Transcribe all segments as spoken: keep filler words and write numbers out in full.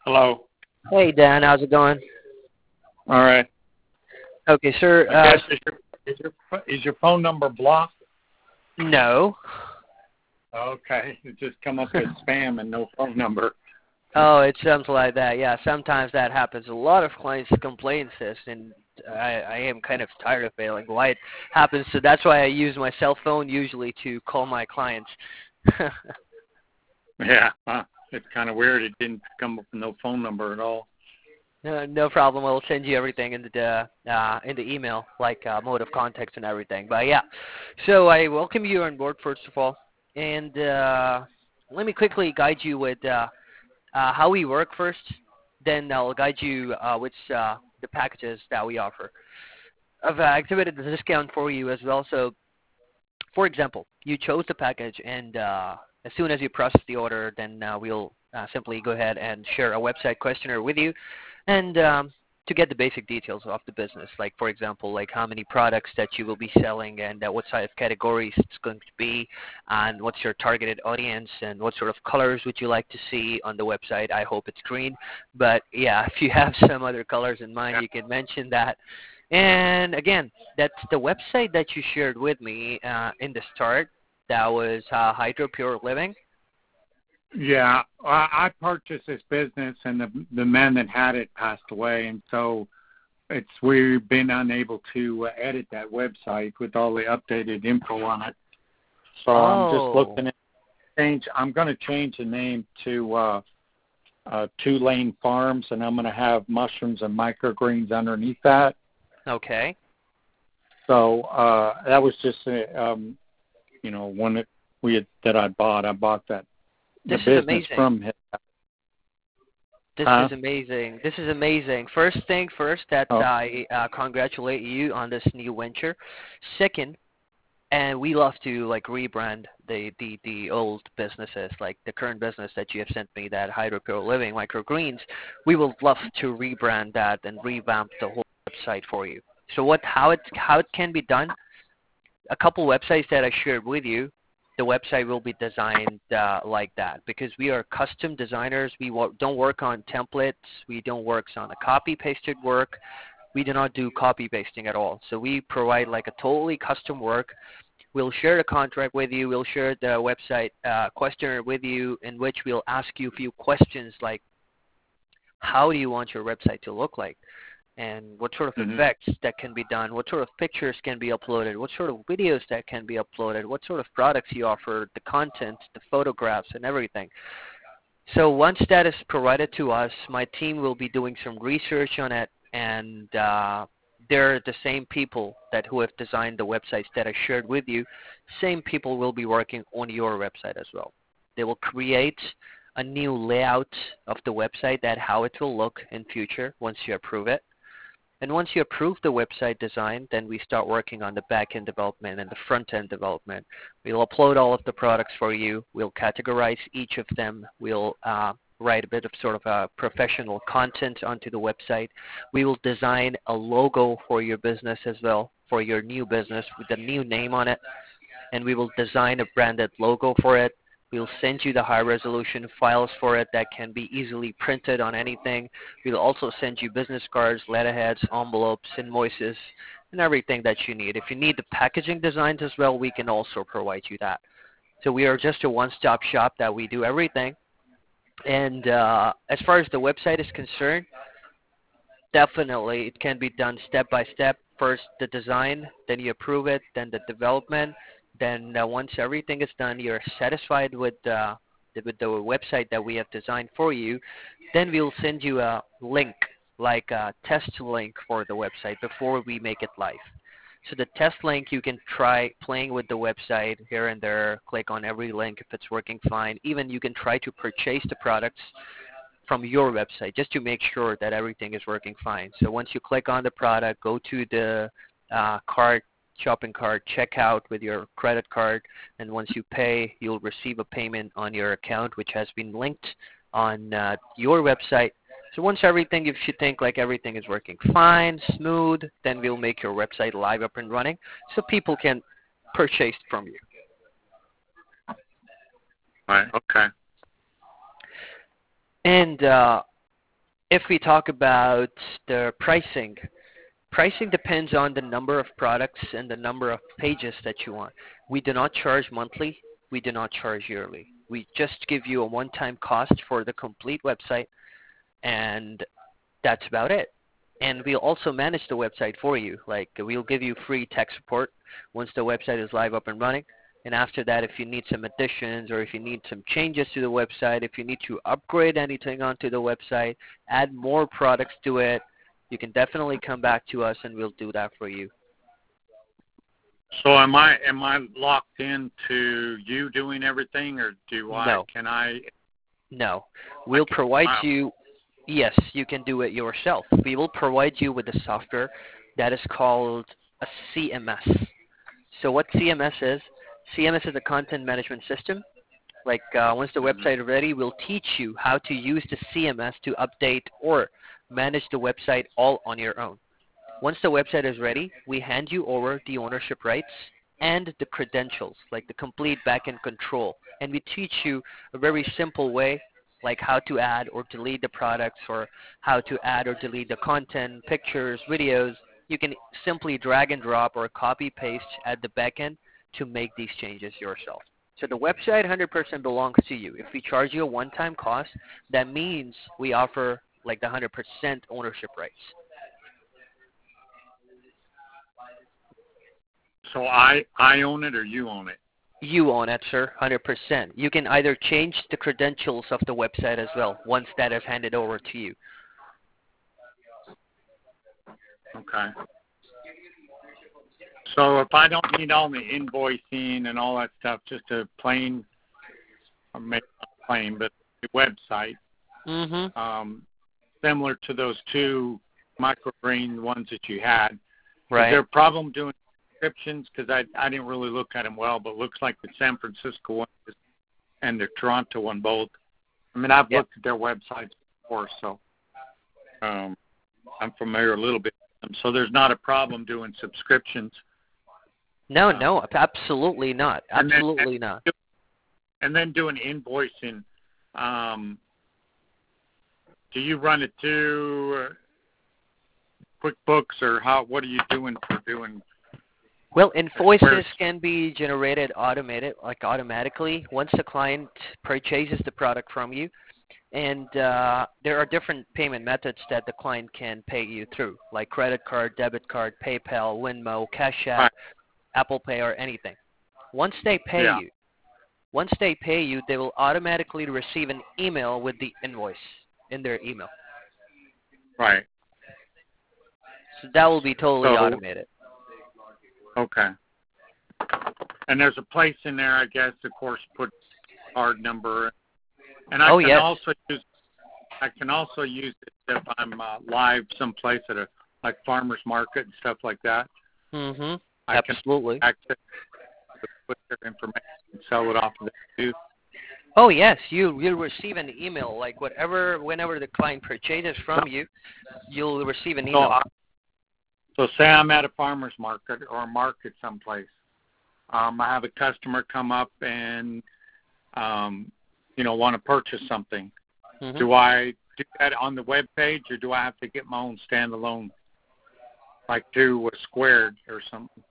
Hello. Hey, Dan. How's it going? All right. Okay, sir. I Uh, guess is your, is your is your phone number blocked? no. Okay. It just come up as spam and no phone number. Oh, it's something like that. Yeah, sometimes that happens. A lot of clients complain this, and I, I am kind of tired of it. Like, why it happens. So that's why I use my cell phone usually to call my clients. Yeah. Huh. It's kind of weird. It didn't come up with no phone number at all. No, no problem. I'll send you everything in the uh, in the email, like uh, mode of contact and everything. But yeah, so I welcome you on board first of all, and uh, let me quickly guide you with uh, uh, how we work first. Then I'll guide you uh, with uh, the packages that we offer. I've uh, activated the discount for you as well. So, for example, you chose the package, and uh, as soon as you process the order, then uh, we'll uh, simply go ahead and share a website questionnaire with you. And um, to get the basic details of the business, like for example, like how many products that you will be selling and uh, what size of categories it's going to be, and what's your targeted audience, and what sort of colors would you like to see on the website. I hope it's green, but yeah, if you have some other colors in mind, Yeah. you can mention that. And again, that's the website that you shared with me uh, in the start. That was uh, Hydro Pure Living. Yeah. I, I purchased this business, and the the man that had it passed away, and so it's we've been unable to uh, edit that website with all the updated info on it. So Oh. I'm just looking at change. I'm going to change the name to uh, uh, Two Lane Farms, and I'm going to have mushrooms and microgreens underneath that. Okay. So uh, that was just uh, um, you know one that we had, that I bought. I bought that the This is business amazing. from him. This Huh? is amazing. This is amazing. First thing first, that Oh. I uh, congratulate you on this new venture. Second, and we love to like rebrand the, the, the old businesses, like the current business that you have sent me, that Hydro Pure Living Microgreens. We would love to rebrand that and revamp the whole website for you. So what how it how it can be done? A couple websites that I shared with you. The website will be designed uh, like that because we are custom designers. We wo- don't work on templates. We don't work on a copy-pasted work. We do not do copy-pasting at all. So we provide like a totally custom work. We'll share the contract with you. We'll share the website uh, questionnaire with you in which we'll ask you a few questions like, how do you want your website to look like? And what sort of Mm-hmm. effects that can be done, what sort of pictures can be uploaded, what sort of videos that can be uploaded, what sort of products you offer, the content, the photographs, and everything. So once that is provided to us, my team will be doing some research on it, and uh, they're the same people that who have designed the websites that I shared with you. Same people will be working on your website as well. They will create a new layout of the website, that how it will look in future once you approve it. And once you approve the website design, then we start working on the back-end development and the front-end development. We'll upload all of the products for you. We'll categorize each of them. We'll uh, write a bit of sort of a professional content onto the website. We will design a logo for your business as well, for your new business with a new name on it. And we will design a branded logo for it. We'll send you the high-resolution files for it that can be easily printed on anything. We'll also send you business cards, letterheads, envelopes, invoices, and everything that you need. If you need the packaging designs as well, we can also provide you that. So we are just a one-stop shop that we do everything. And uh, as far as the website is concerned, definitely it can be done step by step. First the design, then you approve it, then the development. Then uh, once everything is done, you're satisfied with, uh, the, with the website that we have designed for you, then we'll send you a link, like a test link for the website before we make it live. So the test link, you can try playing with the website here and there, click on every link if it's working fine. Even you can try to purchase the products from your website just to make sure that everything is working fine. So once you click on the product, go to the uh, cart, shopping cart, check out with your credit card, and once you pay, you'll receive a payment on your account which has been linked on uh, your website. So once everything, if you think like everything is working fine, smooth, then we'll make your website live up and running so people can purchase from you. Right. Okay. And uh, If we talk about the pricing, pricing depends on the number of products and the number of pages that you want. We do not charge monthly. We do not charge yearly. We just give you a one-time cost for the complete website, and that's about it. And we'll also manage the website for you. Like, we'll give you free tech support once the website is live, up and running. And after that, if you need some additions or if you need some changes to the website, if you need to upgrade anything onto the website, add more products to it, you can definitely come back to us and we'll do that for you. So am I am I locked into you doing everything, or do I? No. Can I? No. We'll can, provide wow. you. Yes, you can do it yourself. We will provide you with a software that is called a C M S. So what C M S is? C M S is a content management system. Like uh, once the website is ready, we'll teach you how to use the C M S to update or manage the website all on your own. Once the website is ready, we hand you over the ownership rights and the credentials, like the complete backend control. And we teach you a very simple way, like how to add or delete the products, or how to add or delete the content, pictures, videos. You can simply drag and drop or copy paste at the backend to make these changes yourself. So the website one hundred percent belongs to you. If we charge you a one-time cost, that means we offer like the one hundred percent ownership rights. So I I own it or you own it? You own it, sir, one hundred percent. You can either change the credentials of the website as well once that is handed over to you. Okay. So if I don't need all the invoicing and all that stuff, just a plain, or maybe not plain, but the website, Mm-hmm. um, similar to those two microgreen ones that you had, Right. is there a problem doing descriptions? Because I I didn't really look at them well, but it looks like the San Francisco one and the Toronto one both. I mean, I've Yep. looked at their websites before, so um, I'm familiar a little bit with them. So there's not a problem doing subscriptions. No, Uh, no, absolutely not. and then- Absolutely and, not. And then doing invoicing. Um, do you run it through uh, QuickBooks, or how? What are you doing for doing? Well, invoices Where's- can be generated automated, like automatically once the client purchases the product from you. And uh, there are different payment methods that the client can pay you through, like credit card, debit card, PayPal, Venmo, Cash App, Right. Apple Pay, or anything. Once they pay Yeah. you, once they pay you, they will automatically receive an email with the invoice in their email. Right. So that will be totally So- automated. Okay. And there's a place in there, I guess, of course, put card number. And I Oh, can yes. also use I can also use it if I'm uh, live someplace at a like farmers market and stuff like that. Mm-hmm. I can Absolutely. access put their information and sell it off of there too. Oh yes, you you'll receive an email like whatever whenever the client purchases from you, you'll receive an So, email. I, so say I'm at a farmer's market or a market someplace. Um, I have a customer come up and um, you know want to purchase something. Mm-hmm. Do I do that on the web page, or do I have to get my own standalone, like do a Squared or something?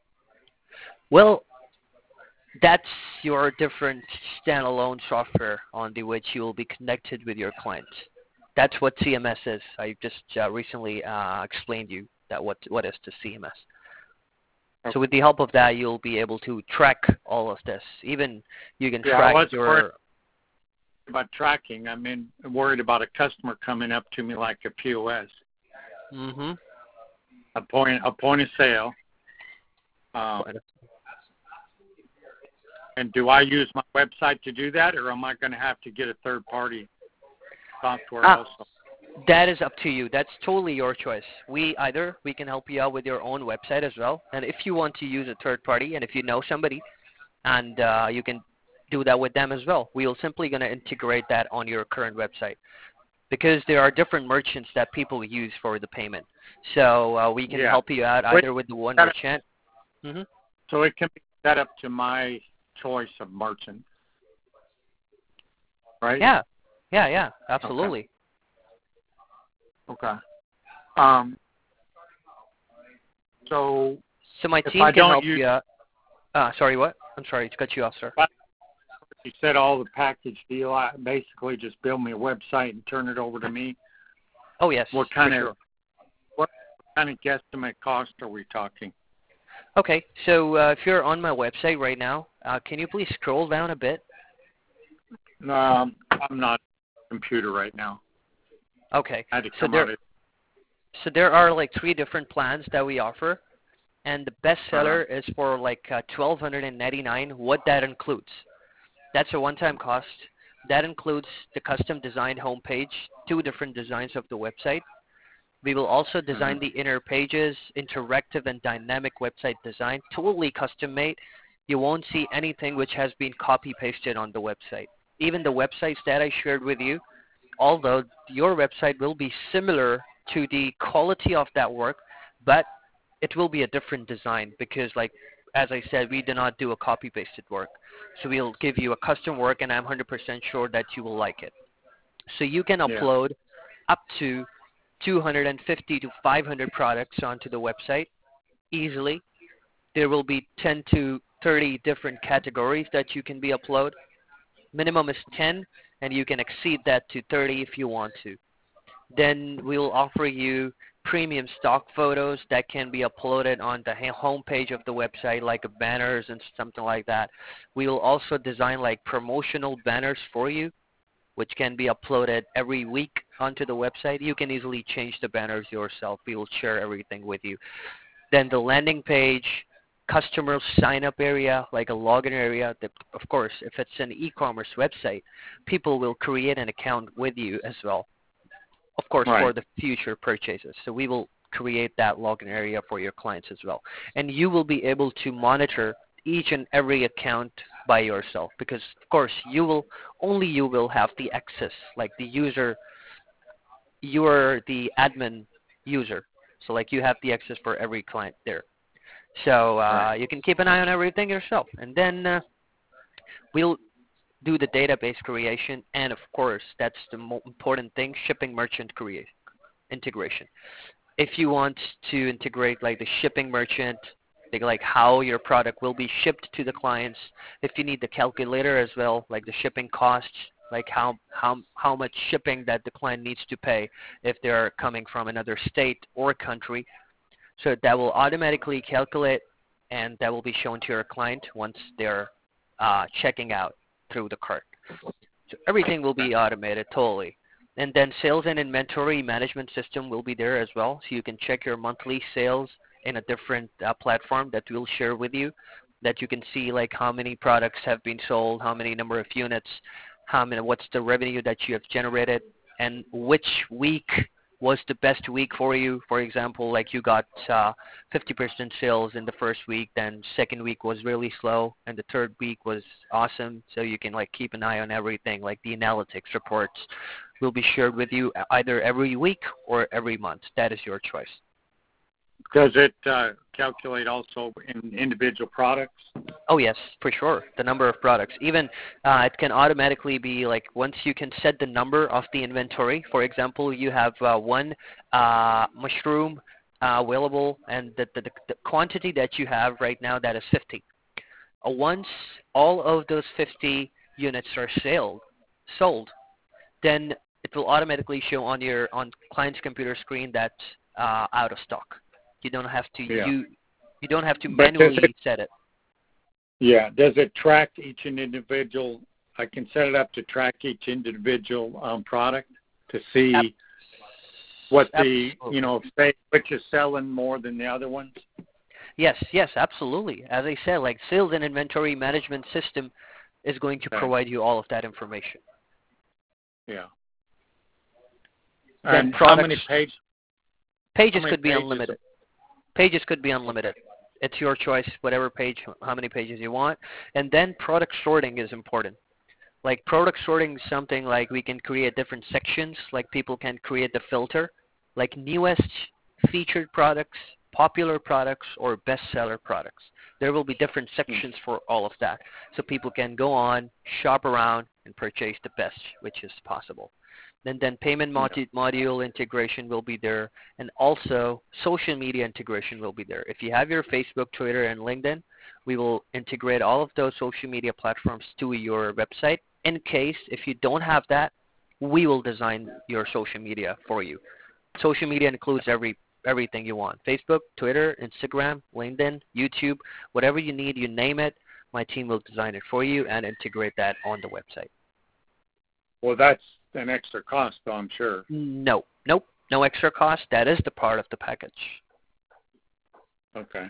Well, that's your different standalone software on the which you will be connected with your client. That's what C M S is. I just uh, recently uh, explained you that what what is the C M S. Okay. So with the help of that, you'll be able to track all of this. Even you can Yeah, I track was your. worried about tracking. I mean, worried about a customer coming up to me like a P O S, Mm-hmm. a point a point of sale. Um, and do I use my website to do that, or am I going to have to get a third party software Ah. also? That is up to you. That's totally your choice. We either we can help you out with your own website as well, and if you want to use a third party, and if you know somebody, and uh, you can do that with them as well. We will simply going to integrate that on your current website, because there are different merchants that people use for the payment. So uh, we can Yeah. help you out either with the one Got it. merchant. Mm-hmm. So it can be set up to my choice of merchant, right? Yeah, yeah, yeah, absolutely. Okay. Um, so So my if team I can don't help use, you out. Uh, sorry, what? I'm sorry to cut you off, sir. you said all the package deal. I basically just build me a website and turn it over to me. Oh, yes, What kind for of sure. what kind of guesstimate cost are we talking? Okay, so uh, if you're on my website right now, uh, can you please scroll down a bit? Um, I'm not on the computer right now. Okay, I had to so come there, out of. so there are like three different plans that we offer, and the best Uh, seller is for like uh, twelve ninety-nine. What that includes? That's a one-time cost. That includes the custom designed homepage, two different designs of the website. We will also design mhm. the inner pages, interactive and dynamic website design, totally custom made. You won't see anything which has been copy pasted on the website. Even the websites that I shared with you, although your website will be similar to the quality of that work, but it will be a different design because, like as I said, we do not do a copy pasted work. So we'll give you a custom work, and I'm one hundred percent sure that you will like it. So you can Yeah. upload up to two hundred fifty to five hundred products onto the website easily. There will be ten to thirty different categories that you can be upload. Minimum is ten, and you can exceed that to thirty if you want to. Then we'll offer you premium stock photos that can be uploaded on the home page of the website, like banners and something like that. We will also design like promotional banners for you, which can be uploaded every week onto the website. You can easily change the banners yourself. We will share everything with you. Then the landing page, customer sign-up area, like a login area. That, of course, if it's an e-commerce website, people will create an account with you as well, of course, for Right. the future purchases. So we will create that login area for your clients as well. And you will be able to monitor each and every account by yourself because, of course, you will only you will have the access, like the user, you're the admin user. So like you have the access for every client there. So Right. uh, you can keep an eye on everything yourself. And then uh, we'll do the database creation. And of course, that's the most important thing, shipping merchant creation integration. If you want to integrate like the shipping merchant, like like how your product will be shipped to the clients, if you need the calculator as well, like the shipping costs, like how how how much shipping that the client needs to pay if they're coming from another state or country, so that will automatically calculate and that will be shown to your client once they're uh, checking out through the cart. So everything will be automated totally. And then sales and inventory management system will be there as well. So you can check your monthly sales in a different uh, platform that we'll share with you, that you can see like how many products have been sold, how many number of units, how many, what's the revenue that you have generated, and which week was the best week for you. For example, like you got uh, fifty percent sales in the first week, then second week was really slow, and the third week was awesome. So you can like keep an eye on everything, like the analytics reports will be shared with you either every week or every month. That is your choice. Does it uh, calculate also in individual products? Oh yes, for sure. The number of products. Even uh, it can automatically be like once you can set the number of the inventory. For example, you have uh, one uh, mushroom uh, available, and the, the, the quantity that you have right now, that is fifty. Uh, once all of those fifty units are sold, sold, then it will automatically show on your on client's computer screen that uh, out of stock. You don't have to Yeah. you you don't have to But does manually it, set it. yeah, does it track each individual? I can set it up to track each individual um, product to see Ab- what the, absolutely. you know, say which is selling more than the other ones. Yes, yes, absolutely. As I said, like sales and inventory management system is going to Okay. provide you all of that information. Yeah. Then And how products, many pages? pages How many could be pages? unlimited. Pages could be unlimited. It's your choice, whatever page, how many pages you want. And then product sorting is important. Like product sorting is something like we can create different sections, like people can create the filter, like newest featured products, popular products, or bestseller products. There will be different sections for all of that. So people can go on, shop around, and purchase the best, which is possible. And then payment modu- module integration will be there, and also social media integration will be there. If you have your Facebook, Twitter, and LinkedIn, we will integrate all of those social media platforms to your website. In case if you don't have that, we will design your social media for you. Social media includes every everything you want: Facebook, Twitter, Instagram, LinkedIn, YouTube, whatever you need, you name it. My team will design it for you and integrate that on the website. Well, that's an extra cost, though, I'm sure. No, nope, no extra cost. That is the part of the package. Okay.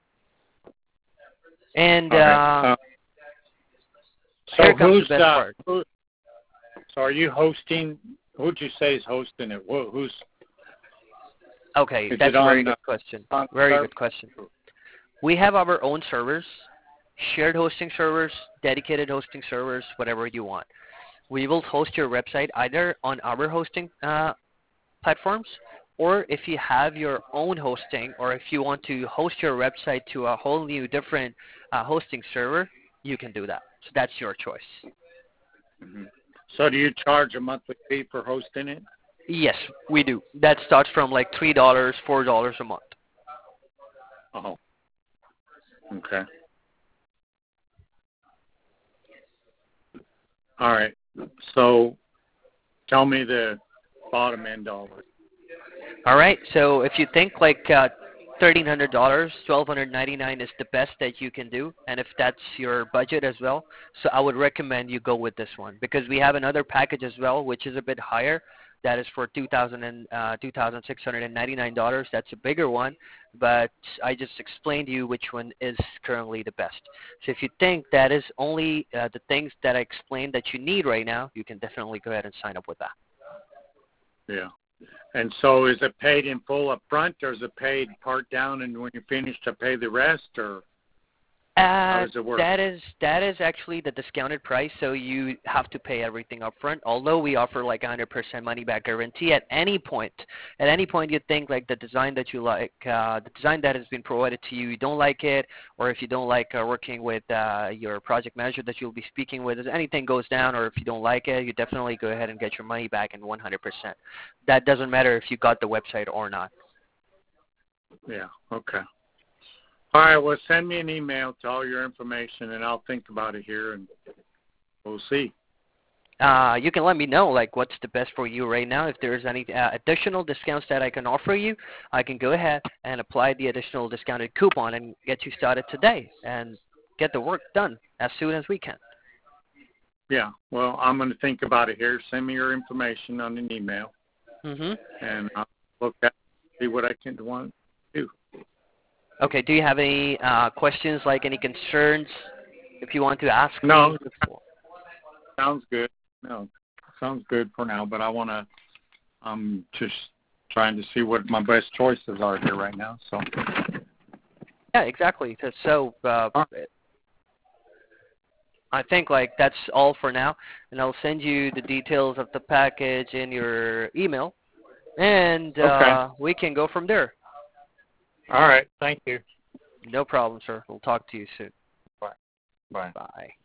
And right. uh, uh, so here comes who's the best uh, part. who, so are you hosting? Who'd you say is hosting it? Who, who's? Okay, is that's it a very on, good uh, question. on Very server? good question. We have our own servers, shared hosting servers, dedicated hosting servers, whatever you want. We will host your website either on our hosting uh, platforms, or if you have your own hosting, or if you want to host your website to a whole new different uh, hosting server, you can do that. So that's your choice. Mm-hmm. So do you charge a monthly fee for hosting it? Yes, we do. That starts from like three dollars, four dollars a month. Oh. Okay. All right. So tell me the bottom end dollar. All right. So if you think like uh, thirteen hundred dollars, twelve hundred ninety-nine is the best that you can do, and if that's your budget as well, so I would recommend you go with this one, because we have another package as well, which is a bit higher. That is for two thousand and uh, two thousand six hundred ninety-nine dollars. That's a bigger one, but I just explained to you which one is currently the best. So if you think that is only uh, the things that I explained that you need right now, you can definitely go ahead and sign up with that. Yeah. And so is it paid in full up front, or is it paid part down and when you finish to pay the rest, or how Uh, does it work? that is that is actually the discounted price, so you have to pay everything up front. Although we offer like a one hundred percent money back guarantee at any point. At any point you think like the design that you like, uh, the design that has been provided to you, you don't like it, or if you don't like uh, working with uh, your project manager that you'll be speaking with, if anything goes down or if you don't like it, you definitely go ahead and get your money back in one hundred percent. That doesn't matter if you got the website or not. Yeah, okay. All right, well, send me an email to all your information, and I'll think about it here, and we'll see. Uh, you can let me know like what's the best for you right now. If there's any uh, additional discounts that I can offer you, I can go ahead and apply the additional discounted coupon and get you started today and get the work done as soon as we can. Yeah, well, I'm going to think about it here. Send me your information on an email, Mm-hmm. and I'll look at it, see what I can want to do. Okay, do you have any uh, questions, like any concerns if you want to ask No, me? sounds good. No, sounds good for now, but I want to, I'm just trying to see what my best choices are here right now. So. Yeah, exactly. So uh, I think like that's all for now, and I'll send you the details of the package in your email, and uh, Okay. we can go from there. All right. Thank you. No problem, sir. We'll talk to you soon. Bye. Bye. Bye.